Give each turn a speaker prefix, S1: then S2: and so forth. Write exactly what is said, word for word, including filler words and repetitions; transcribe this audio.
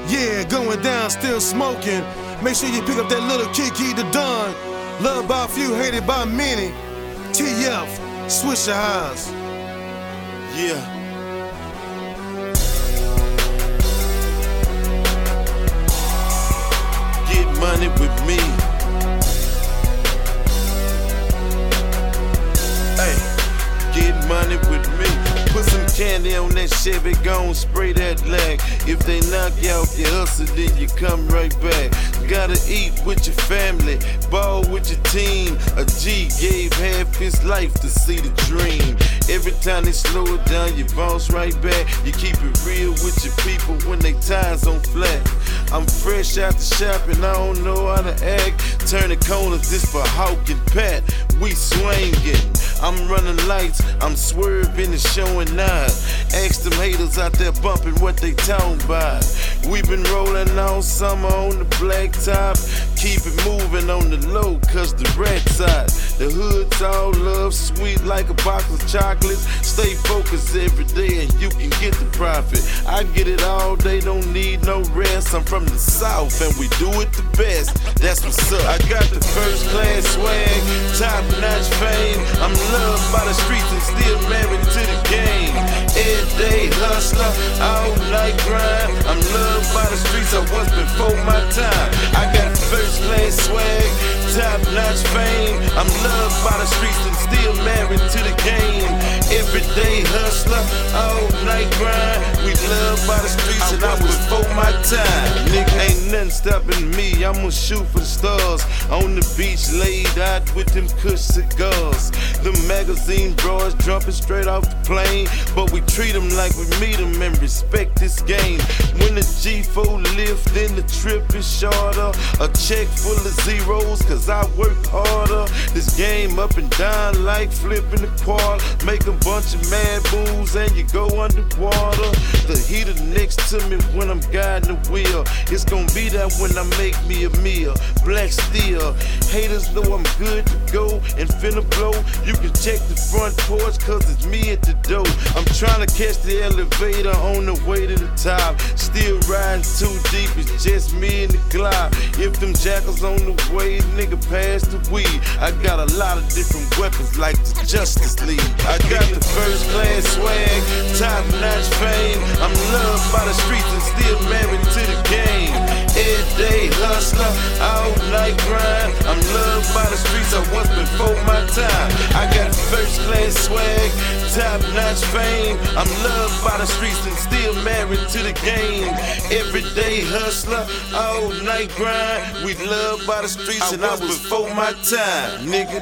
S1: Yeah, going down, still smoking. Make sure you pick up that little Kiki the Don. Loved by a few, hated by many. T F, Swisher Highs.
S2: Yeah. Get money with me. Hey, get money with me. Put some candy on that Chevy, gon' spray that lag. If they knock you out your hustle, then you come right back. Gotta eat with your family, ball with your team. A G gave half his life to see the dream. Every time they slow it down, you bounce right back. You keep it real with your people when they tires on flat. I'm fresh out the shop and I don't know how to act. Turn the corners, this for Hawk and Pat. We swinging. I'm running lights, I'm swerving and showing out. Ask them haters out there bumping what they talking about. We been rolling all summer on the black top. Keep it moving on the low, cause the rat's out. The hood's all love, sweet like a box of chocolates. Stay focused every day and you can get the profit. I get it all day, don't need no rest. I'm from the south and we do it the best. That's what's up. I got the first class swag, top notch fame. I'm loved by the streets and still married to the game. Everyday hustler, all night grind. I'm loved by the streets, I was before my time. I got first class swag, top notch fame. I'm loved by the streets and still married to the game. Everyday hustler, all night grind. We loved by the streets and I was before my time. Nigga, ain't nothing stopping me, I'ma shoot for the stars. On the beach laid out with them Kush cigars. The magazine bros jumping straight off the plane. But we treat them like we meet them and respect this game. When the G four lift, then the trip is shorter. A check full of zeros, cause I work harder. This game up and down like flipping the quad. Make a bunch of mad moves and you go underwater. The heater next to me when I'm guiding the wheel. It's gonna be that when I make me a meal. Black steel, haters know I'm good to go and finna blow. You can check the front porch cause it's me at the door. I'm trying to catch the elevator on the way to the top. Still riding too deep, it's just me and the Glock. If them jackals on the way, nigga pass the weed. I got a lot of different weapons like the Justice League. I got the first class swag, top notch fame. I'm loved by the streets and still married to the game. Everyday hustler, all night grind. I'm loved by the streets, I was before my time. I got first class swag, top notch fame. I'm loved by the streets and still married to the game. Everyday hustler, all night grind. We loved by the streets and I was before my time, nigga.